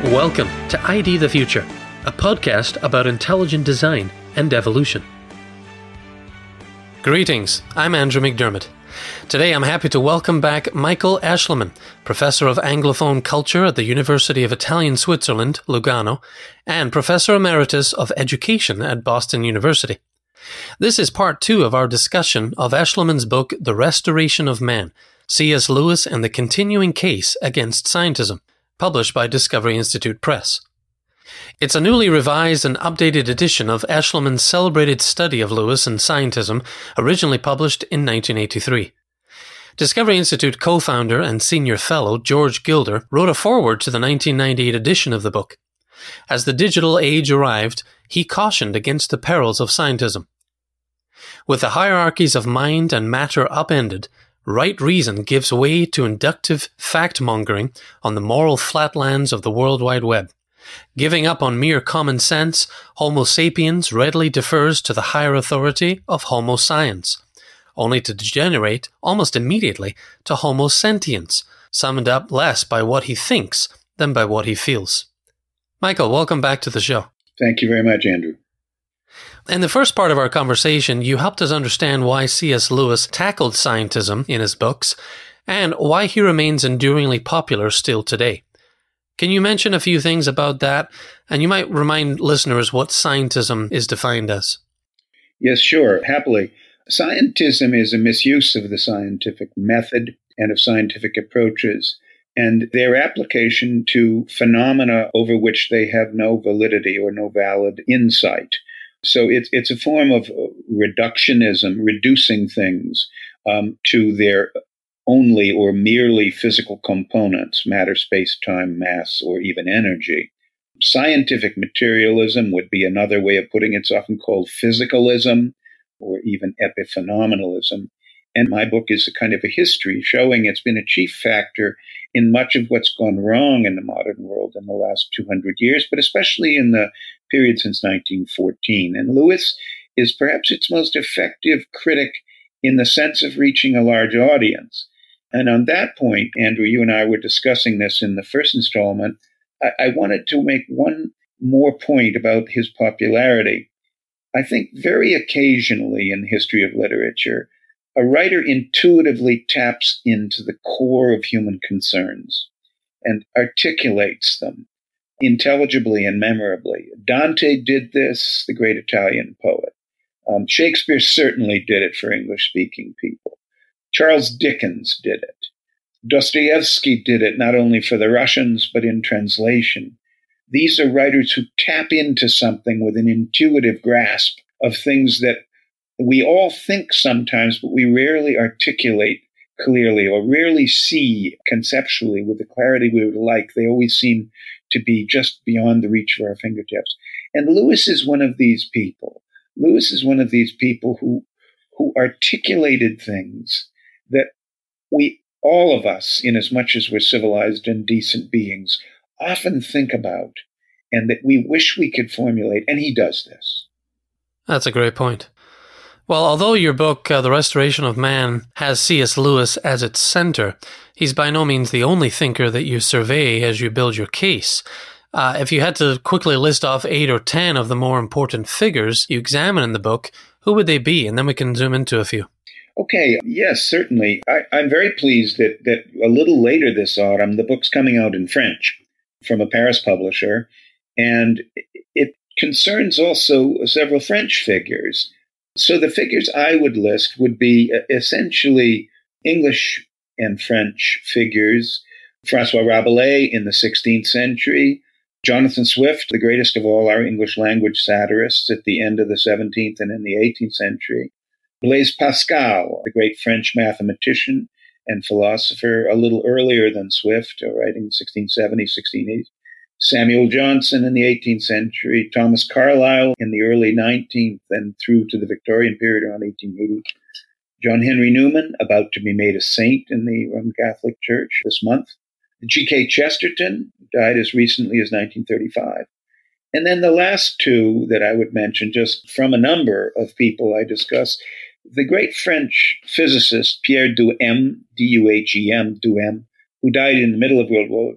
Welcome to ID the Future, a podcast about intelligent design and evolution. Greetings, I'm Andrew McDermott. Today I'm happy to welcome back Michael Aeschliman, Professor of Anglophone Culture at the University of Italian Switzerland, Lugano, and Professor Emeritus of Education at Boston University. This is part 2 of our discussion of Aeschliman's book The Restoration of Man, C.S. Lewis and the Continuing Case Against Scientism, published by Discovery Institute Press. It's a newly revised and updated edition of Aeschliman's celebrated study of Lewis and scientism, originally published in 1983. Discovery Institute co-founder and senior fellow George Gilder wrote a foreword to the 1998 edition of the book. As the digital age arrived, he cautioned against the perils of scientism. With the hierarchies of mind and matter upended, right reason gives way to inductive fact-mongering on the moral flatlands of the World Wide Web. Giving up on mere common sense, Homo sapiens readily defers to the higher authority of Homo science, only to degenerate almost immediately to Homo sentience, summed up less by what he thinks than by what he feels. Michael, welcome back to the show. Thank you very much, Andrew. In the first part of our conversation, you helped us understand why C.S. Lewis tackled scientism in his books and why he remains enduringly popular still today. Can you mention a few things about that? And you might remind listeners what scientism is defined as. Yes, sure. Happily. Scientism is a misuse of the scientific method and of scientific approaches and their application to phenomena over which they have no validity or no valid insight. So it's a form of reductionism, reducing things to their only or merely physical components, matter, space, time, mass, or even energy. Scientific materialism would be another way of putting it. It's often called physicalism or even epiphenomenalism. And my book is a kind of a history showing it's been a chief factor in much of what's gone wrong in the modern world in the last 200 years, but especially in the period since 1914. And Lewis is perhaps its most effective critic in the sense of reaching a large audience. And on that point, Andrew, you and I were discussing this in the first installment. I wanted to make one more point about his popularity. I think very occasionally in the history of literature, a writer intuitively taps into the core of human concerns and articulates them intelligibly and memorably. Dante did this, the great Italian poet. Shakespeare certainly did it for English-speaking people. Charles Dickens did it. Dostoevsky did it not only for the Russians, but in translation. These are writers who tap into something with an intuitive grasp of things that we all think sometimes, but we rarely articulate clearly or rarely see conceptually with the clarity we would like. They always seem to be just beyond the reach of our fingertips. And Lewis is one of these people. Lewis is one of these people who articulated things that we, all of us, in as much as we're civilized and decent beings, often think about and that we wish we could formulate. And he does this. That's a great point. Well, although your book, The Restoration of Man, has C.S. Lewis as its center, he's by no means the only thinker that you survey as you build your case. If you had to quickly list off 8 or 10 of the more important figures you examine in the book, who would they be? And then we can zoom into a few. Okay, yes, certainly. I'm very pleased that a little later this autumn, the book's coming out in French from a Paris publisher, and it concerns also several French figures. So the figures I would list would be essentially English and French figures. François Rabelais in the 16th century, Jonathan Swift, the greatest of all our English language satirists at the end of the 17th and in the 18th century, Blaise Pascal, the great French mathematician and philosopher a little earlier than Swift, writing 1670, 1680. Samuel Johnson in the 18th century, Thomas Carlyle in the early 19th and through to the Victorian period around 1880. John Henry Newman, about to be made a saint in the Roman Catholic Church this month. G.K. Chesterton, died as recently as 1935. And then the last two that I would mention, just from a number of people I discuss, the great French physicist Pierre Duhem, D-U-H-E-M, Duhem, who died in the middle of World War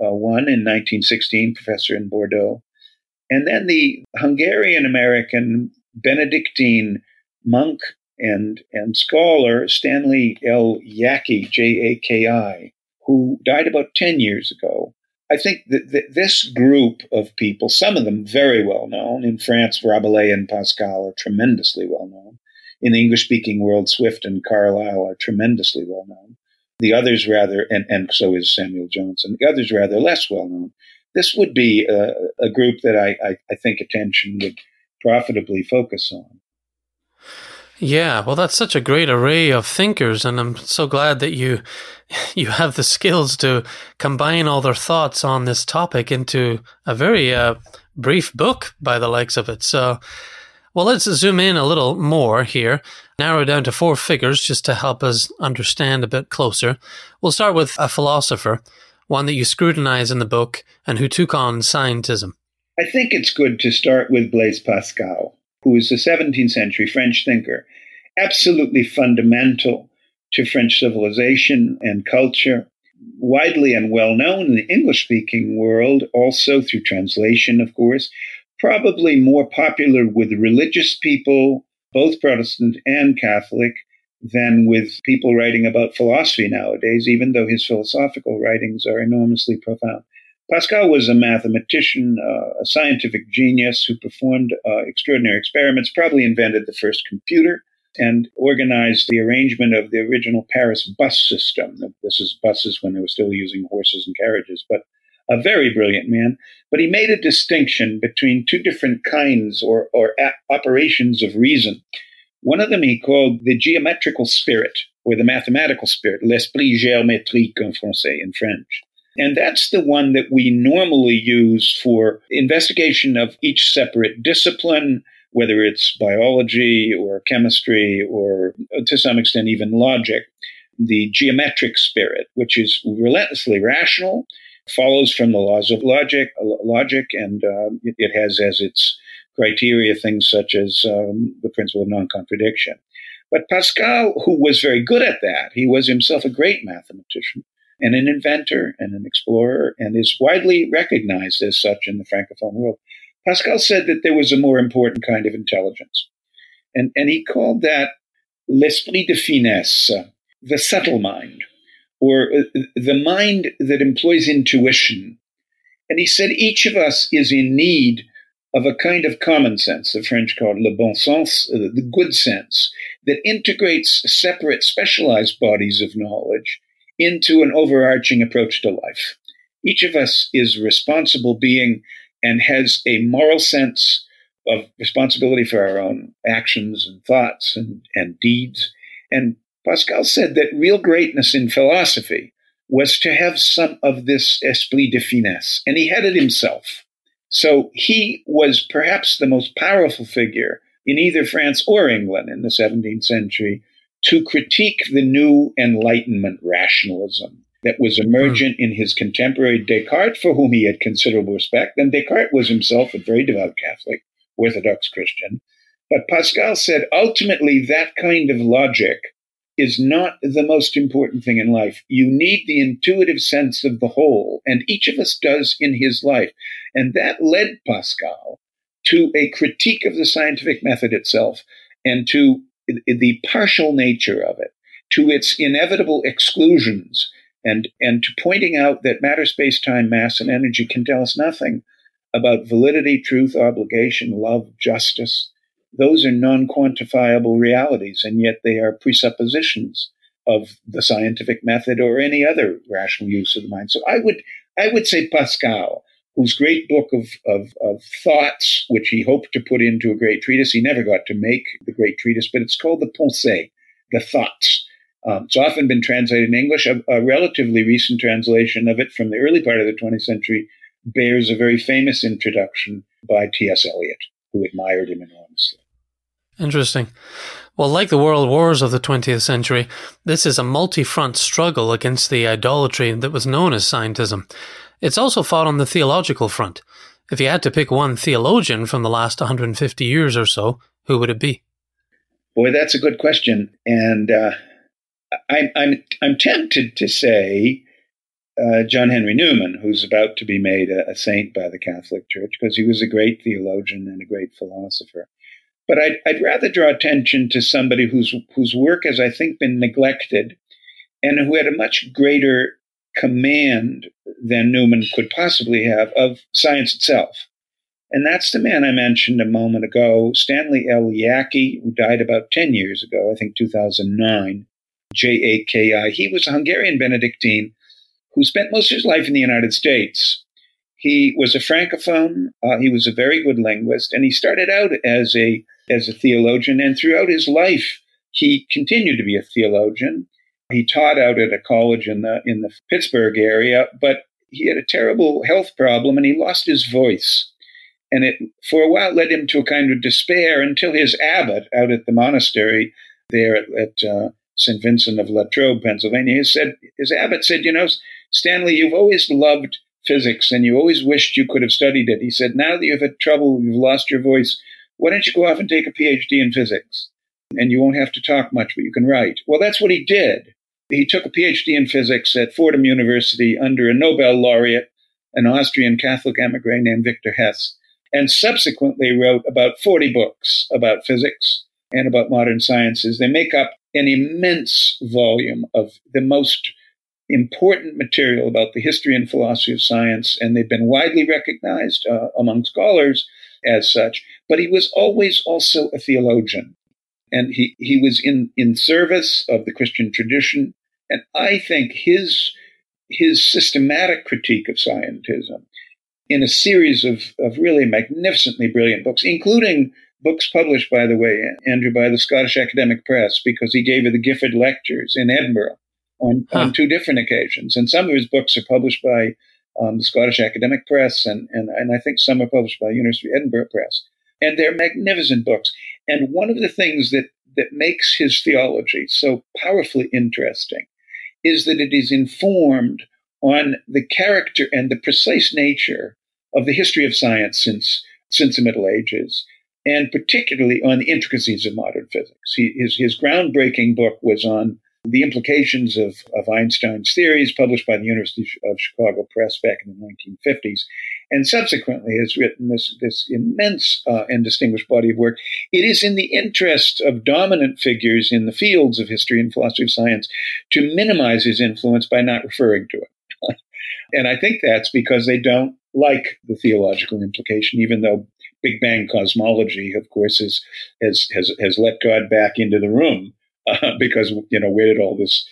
one in 1916, professor in Bordeaux. And then the Hungarian-American Benedictine monk and scholar Stanley L. Jaki, Jaki, who died about 10 years ago. I think that this group of people, some of them very well known, in France, Rabelais and Pascal are tremendously well known. In the English-speaking world, Swift and Carlyle are tremendously well known. The others rather, and so is Samuel Johnson, the others rather less well known. This would be a group that I think attention would profitably focus on. Yeah, well, that's such a great array of thinkers, and I'm so glad that you have the skills to combine all their thoughts on this topic into a very brief book by the likes of it. So, well, let's zoom in a little more here, narrow down to 4 figures just to help us understand a bit closer. We'll start with a philosopher, one that you scrutinize in the book and who took on scientism. I think it's good to start with Blaise Pascal, who is a 17th century French thinker, absolutely fundamental to French civilization and culture, widely and well known in the English-speaking world, also through translation, of course, probably more popular with religious people, both Protestant and Catholic, than with people writing about philosophy nowadays, even though his philosophical writings are enormously profound. Pascal was a mathematician, a scientific genius who performed extraordinary experiments, probably invented the first computer, and organized the arrangement of the original Paris bus system. This is buses when they were still using horses and carriages, but a very brilliant man. But he made a distinction between 2 different kinds or operations of reason. One of them he called the geometrical spirit, or the mathematical spirit, l'esprit géométrique en français, in French. And that's the one that we normally use for investigation of each separate discipline, whether it's biology or chemistry or, to some extent, even logic. The geometric spirit, which is relentlessly rational, follows from the laws of logic, and it has as its criteria things such as the principle of non-contradiction. But Pascal, who was very good at that, he was himself a great mathematician and an inventor and an explorer, and is widely recognized as such in the Francophone world. Pascal said that there was a more important kind of intelligence, and he called that l'esprit de finesse, the subtle mind, or the mind that employs intuition. And he said each of us is in need of a kind of common sense, the French called le bon sens, the good sense, that integrates separate, specialized bodies of knowledge into an overarching approach to life. Each of us is a responsible being and has a moral sense of responsibility for our own actions and thoughts and deeds. And Pascal said that real greatness in philosophy was to have some of this esprit de finesse, and he had it himself. So he was perhaps the most powerful figure in either France or England in the 17th century to critique the new Enlightenment rationalism that was emergent in his contemporary Descartes, for whom he had considerable respect. And Descartes was himself a very devout Catholic, Orthodox Christian. But Pascal said, ultimately, that kind of logic is not the most important thing in life. You need the intuitive sense of the whole, and each of us does in his life. And that led Pascal to a critique of the scientific method itself and to the partial nature of it, to its inevitable exclusions, and to pointing out that matter, space, time, mass, and energy can tell us nothing about validity, truth, obligation, love, justice. Those are non-quantifiable realities, and yet they are presuppositions of the scientific method or any other rational use of the mind. So I would say Pascal, whose great book of thoughts, which he hoped to put into a great treatise. He never got to make the great treatise, but it's called the Pensées, the thoughts. It's often been translated in English. A relatively recent translation of it from the early part of the 20th century bears a very famous introduction by T.S. Eliot, who admired him enormously. Interesting. Well, like the world wars of the 20th century, this is a multi-front struggle against the idolatry that was known as scientism. It's also fought on the theological front. If you had to pick one theologian from the last 150 years or so, who would it be? Boy, that's a good question. And I'm tempted to say John Henry Newman, who's about to be made a saint by the Catholic Church, because he was a great theologian and a great philosopher. But I'd rather draw attention to somebody whose work has, I think, been neglected and who had a much greater command than Newman could possibly have of science itself. And that's the man I mentioned a moment ago, Stanley L. Jaki, who died about 10 years ago, I think 2009, Jaki. He was a Hungarian Benedictine who spent most of his life in the United States. He was a Francophone. He was a very good linguist, and he started out as a theologian. And throughout his life, he continued to be a theologian. He taught out at a college in the Pittsburgh area, but he had a terrible health problem, and he lost his voice. And it, for a while, led him to a kind of despair until his abbot out at the monastery there at St. Vincent of Latrobe, Pennsylvania, his abbot said, Stanley, you've always loved physics and you always wished you could have studied it. He said, now that you've had trouble, you've lost your voice, why don't you go off and take a PhD in physics? And you won't have to talk much, but you can write. Well, that's what he did. He took a PhD in physics at Fordham University under a Nobel laureate, an Austrian Catholic emigre named Victor Hess, and subsequently wrote about 40 books about physics and about modern sciences. They make up an immense volume of the most important material about the history and philosophy of science, and they've been widely recognized among scholars as such. But he was always also a theologian, and he was in service of the Christian tradition. And I think his systematic critique of scientism in a series of really magnificently brilliant books, including books published, by the way, Andrew, by the Scottish Academic Press, because he gave the Gifford Lectures in Edinburgh on two different occasions. And some of his books are published by the Scottish Academic Press, and I think some are published by University of Edinburgh Press. And they're magnificent books. And one of the things that makes his theology so powerfully interesting is that it is informed on the character and the precise nature of the history of science since the Middle Ages, and particularly on the intricacies of modern physics. His groundbreaking book was on the implications of Einstein's theories, published by the University of Chicago Press back in the 1950s, and subsequently has written this immense and distinguished body of work. It is in the interest of dominant figures in the fields of history and philosophy of science to minimize his influence by not referring to it. And I think that's because they don't like the theological implication, even though Big Bang cosmology, of course, has let God back into the room. Because, where did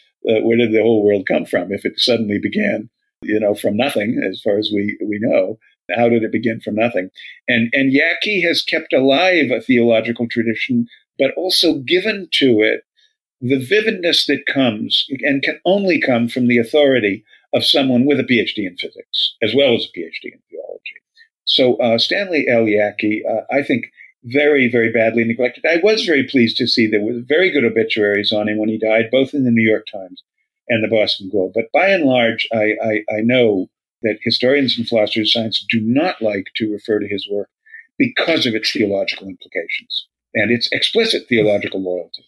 the whole world come from? If it suddenly began, from nothing, as far as we know, how did it begin from nothing? And Jaki has kept alive a theological tradition, but also given to it the vividness that comes and can only come from the authority of someone with a PhD in physics, as well as a PhD in theology. So Stanley L. Jaki, I think, very, very badly neglected. I was very pleased to see there were very good obituaries on him when he died, both in the New York Times and the Boston Globe. But by and large, I know that historians and philosophers of science do not like to refer to his work because of its theological implications and its explicit theological loyalty.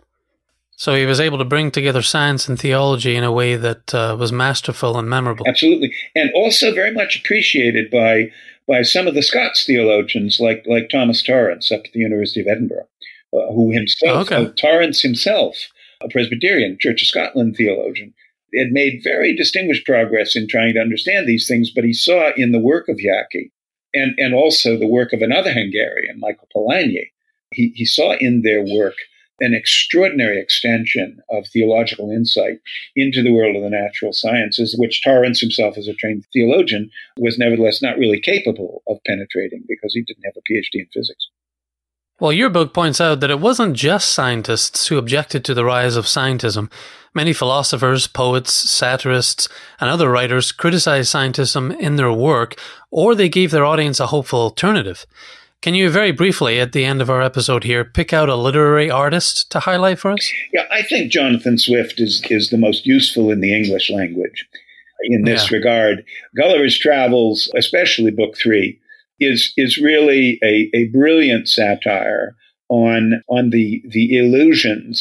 So he was able to bring together science and theology in a way that was masterful and memorable. Absolutely. And also very much appreciated by some of the Scots theologians like Thomas Torrance up at the University of Edinburgh, who himself, Torrance himself, a Presbyterian Church of Scotland theologian, had made very distinguished progress in trying to understand these things, but he saw in the work of Jaki and also the work of another Hungarian, Michael Polanyi, he saw in their work an extraordinary extension of theological insight into the world of the natural sciences, which Torrance himself, as a trained theologian, was nevertheless not really capable of penetrating because he didn't have a PhD in physics. Well, your book points out that it wasn't just scientists who objected to the rise of scientism. Many philosophers, poets, satirists, and other writers criticized scientism in their work, or they gave their audience a hopeful alternative. Can you very briefly, at the end of our episode here, pick out a literary artist to highlight for us? Yeah, I think Jonathan Swift is the most useful in the English language in this regard. Gulliver's Travels, especially Book 3, is really a brilliant satire on the illusions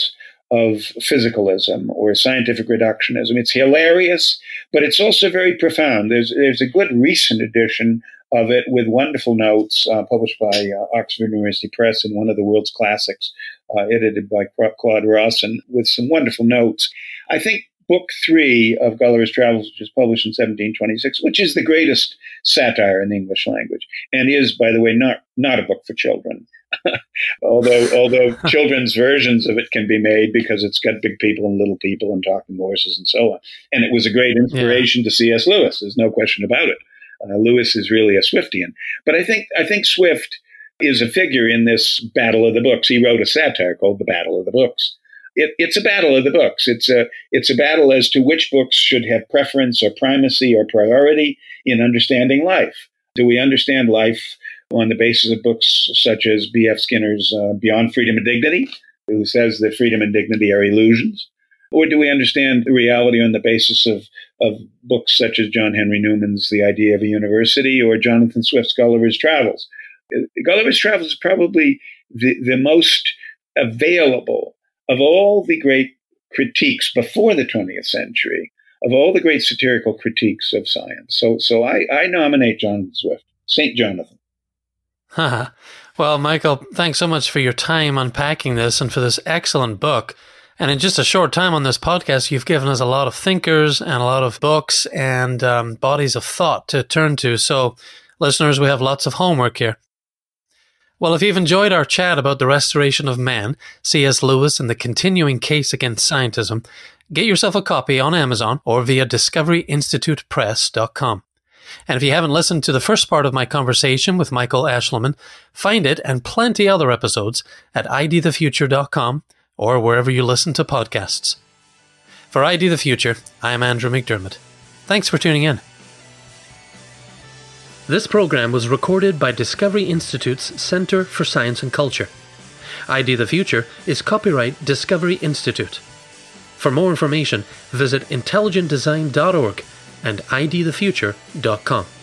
of physicalism or scientific reductionism. It's hilarious, but it's also very profound. There's a good recent edition of it with wonderful notes published by Oxford University Press in one of the world's classics, edited by Claude Rawson, with some wonderful notes. I think Book 3 of Gulliver's Travels, which was published in 1726, which is the greatest satire in the English language, and is, by the way, not a book for children. although children's versions of it can be made because it's got big people and little people and talking horses and so on. And it was a great inspiration to C.S. Lewis. There's no question about it. Lewis is really a Swiftian. But I think Swift is a figure in this battle of the books. He wrote a satire called The Battle of the Books. It's a battle of the books. It's a battle as to which books should have preference or primacy or priority in understanding life. Do we understand life on the basis of books such as B.F. Skinner's Beyond Freedom and Dignity, who says that freedom and dignity are illusions? Or do we understand the reality on the basis of books such as John Henry Newman's The Idea of a University or Jonathan Swift's Gulliver's Travels? Gulliver's Travels is probably the most available of all the great critiques before the 20th century, of all the great satirical critiques of science. So I nominate Jonathan Swift, St. Jonathan. Well, Michael, thanks so much for your time unpacking this and for this excellent book. And in just a short time on this podcast, you've given us a lot of thinkers and a lot of books and bodies of thought to turn to. So, listeners, we have lots of homework here. Well, if you've enjoyed our chat about the restoration of man, C.S. Lewis and the continuing case against scientism, get yourself a copy on Amazon or via discoveryinstitutepress.com. And if you haven't listened to the first part of my conversation with Michael Ashleman, find it and plenty other episodes at idthefuture.com or wherever you listen to podcasts. For ID the Future, I am Andrew McDermott. Thanks for tuning in. This program was recorded by Discovery Institute's Center for Science and Culture. ID the Future is copyright Discovery Institute. For more information, visit intelligentdesign.org and idthefuture.com.